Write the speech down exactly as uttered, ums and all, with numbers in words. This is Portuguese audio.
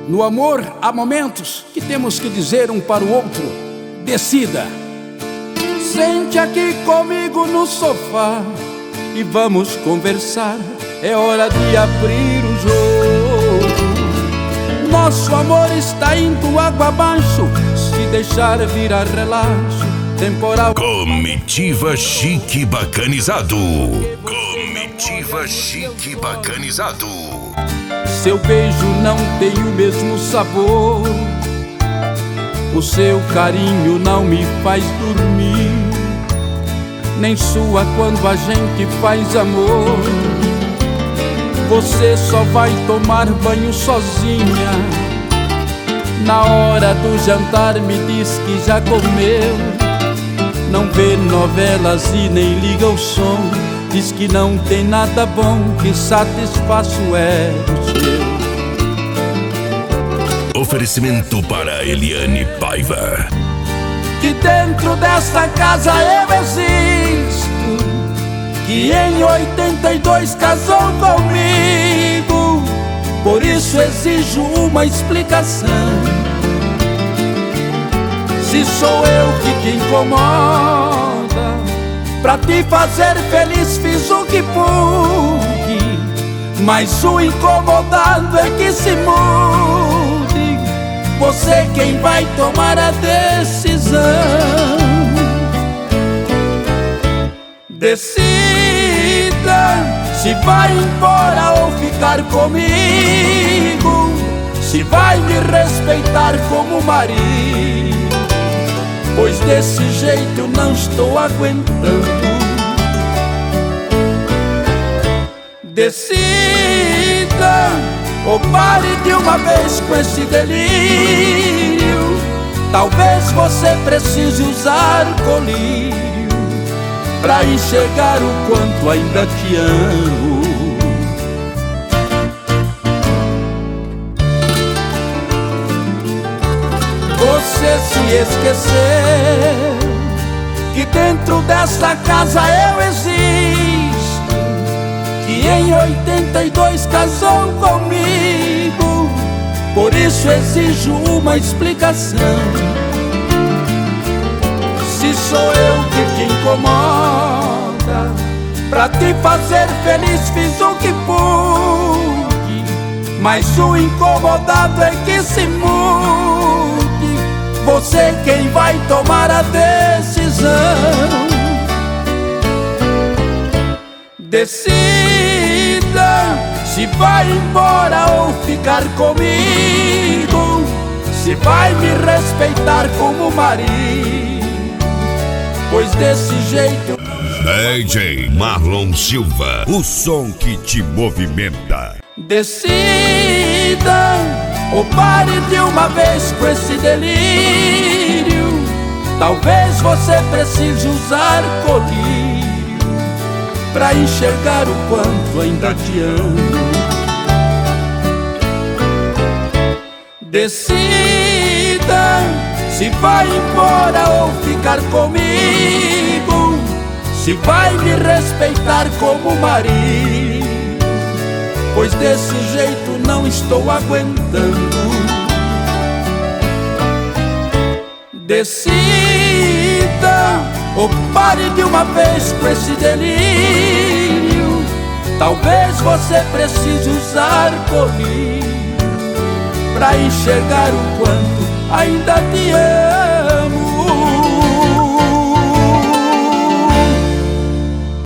No amor há momentos que temos que dizer um para o outro: decida. Sente aqui comigo no sofá e vamos conversar. É hora de abrir o jogo. Nosso amor está indo água abaixo. Se deixar virar relaxo, temporal. Comitiva Chique Bacanizado. Comitiva Chique Bacanizado. Seu beijo não tem o mesmo sabor. O seu carinho não me faz dormir, nem sua quando a gente faz amor. Você só vai tomar banho sozinha. Na hora do jantar me diz que já comeu. Não vê novelas e nem liga o som. Diz que não tem nada bom que satisfaça o ego seu. Oferecimento para Eliane Paiva. Que dentro desta casa eu existo, que em oitenta e dois casou comigo. Por isso exijo uma explicação. Se sou eu que te incomoda, pra te fazer feliz fiz o que pude, mas o incomodado é que se mude. Você quem vai tomar a decisão. Decida se vai embora ou ficar comigo, se vai me respeitar como marido, pois desse jeito não estou aguentando. Decida ou pare de uma vez com esse delírio. Talvez você precise usar colírio pra enxergar o quanto ainda te amo. Você se esqueceu que dentro desta casa eu existo, que em oitenta e dois casou comigo. Por isso exijo uma explicação. Se sou eu que te incomoda, pra te fazer feliz fiz o que pude, mas o incomodado é que se mude. Você quem vai tomar a decisão. Decida se vai embora ou ficar comigo, se vai me respeitar como marido, pois desse jeito. D J Marlon Silva, o som que te movimenta. Decida ou pare de uma vez com esse delírio. Talvez você precise usar colírio pra enxergar o quanto ainda te amo. Decida se vai embora ou ficar comigo, se vai me respeitar como marido, pois desse jeito não estou aguentando. Decida ou pare de uma vez com esse delírio. Talvez você precise usar colírio pra enxergar o quanto ainda te amo.